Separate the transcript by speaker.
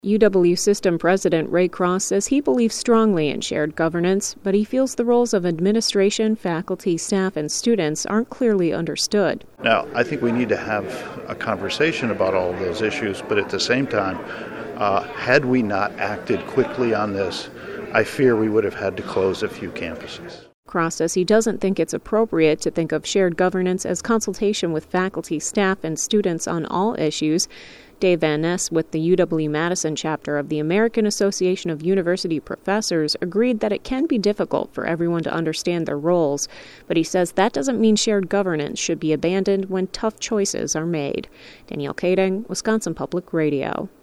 Speaker 1: UW System President Ray Cross says he believes strongly in shared governance, but he feels the roles of administration, faculty, staff, and students aren't clearly understood.
Speaker 2: Now, I think we need to have a conversation about all of those issues, but at the same time, had we not acted quickly on this, I fear we would have had to close a few campuses.
Speaker 1: Cross says he doesn't think it's appropriate to think of shared governance as consultation with faculty, staff, and students on all issues. Dave Van Ness with the UW-Madison chapter of the American Association of University Professors agreed that it can be difficult for everyone to understand their roles, but he says that doesn't mean shared governance should be abandoned when tough choices are made. Danielle Kading, Wisconsin Public Radio.